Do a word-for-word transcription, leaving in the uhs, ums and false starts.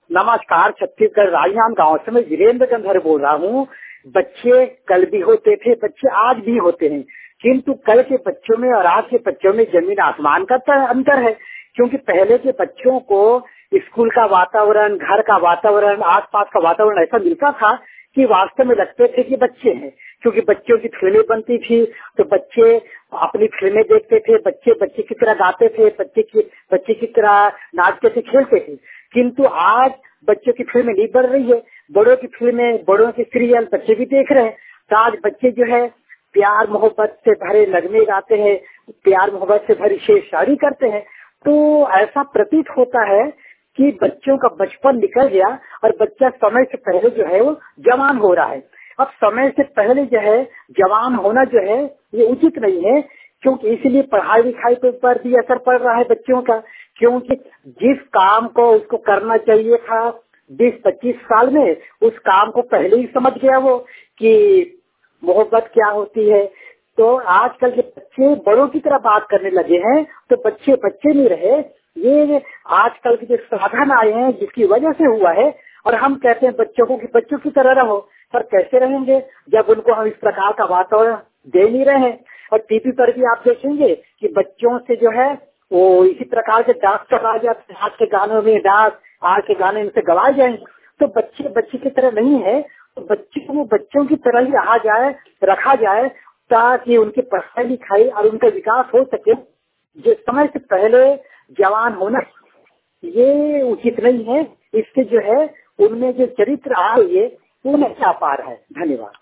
नमस्कार, छत्तीसगढ़ राजनांद गांव से मैं वीरेंद्र गंधर बोल रहा हूँ। बच्चे कल भी होते थे, बच्चे आज भी होते हैं, किंतु कल के बच्चों में और आज के बच्चों में जमीन आसमान का अंतर है। क्योंकि पहले के बच्चों को स्कूल का वातावरण, घर का वातावरण, आसपास का वातावरण ऐसा मिलता था कि वास्तव में लगते थे कि बच्चे हैं। क्योंकि बच्चों की फिल्में बनती थी तो बच्चे अपनी फिल्में देखते थे, बच्चे बच्चे की तरह गाते थे, बच्चे की बच्चे की तरह नाचते थे, खेलते थे। किंतु आज बच्चों की फिल्में नहीं बढ़ रही है, बड़ों की फिल्में, बड़ों की सीरियल बच्चे भी देख रहे हैं। तो आज बच्चे जो है प्यार मोहब्बत से भरे नगमे गाते हैं, प्यार मोहब्बत से भरी शेर शायरी करते हैं। तो ऐसा प्रतीत होता है कि बच्चों का बचपन निकल गया और बच्चा समय से पहले जो है वो जवान हो रहा है। अब समय से पहले जो है जवान होना जो है ये उचित नहीं है, क्योंकि इसलिए पढ़ाई लिखाई के ऊपर भी असर पड़ रहा है बच्चों का। क्योंकि जिस काम को उसको करना चाहिए था बीस पच्चीस साल में, उस काम को पहले ही समझ गया वो कि मोहब्बत क्या होती है। तो आजकल के बच्चे बड़ों की तरह बात करने लगे हैं, तो बच्चे बच्चे नहीं रहे। ये आजकल के जो साधन आए हैं जिसकी वजह से हुआ है, और हम कहते हैं बच्चों को कि बच्चों की तरह रहो, पर कैसे रहेंगे जब उनको हम इस प्रकार का वातावरण दे नहीं रहे हैं। और टीवी पर भी आप देखेंगे कि बच्चों से जो है वो इसी प्रकार के डांस करवाए जाते हैं। आज के गानों में डांस, आज के गाने इनसे गवाए जाएंगे, तो बच्चे बच्चे की तरह नहीं है। तो बच्चे को बच्चों की तरह ही रहा जाए रखा जाए ताकि उनकी पढ़ाई लिखाई और उनका विकास हो सके। जो समय से पहले जवान होना ये उचित नहीं है। इससे जो है उनमें जो चरित्र आ रही है वो नहीं आ पा रहा है। धन्यवाद।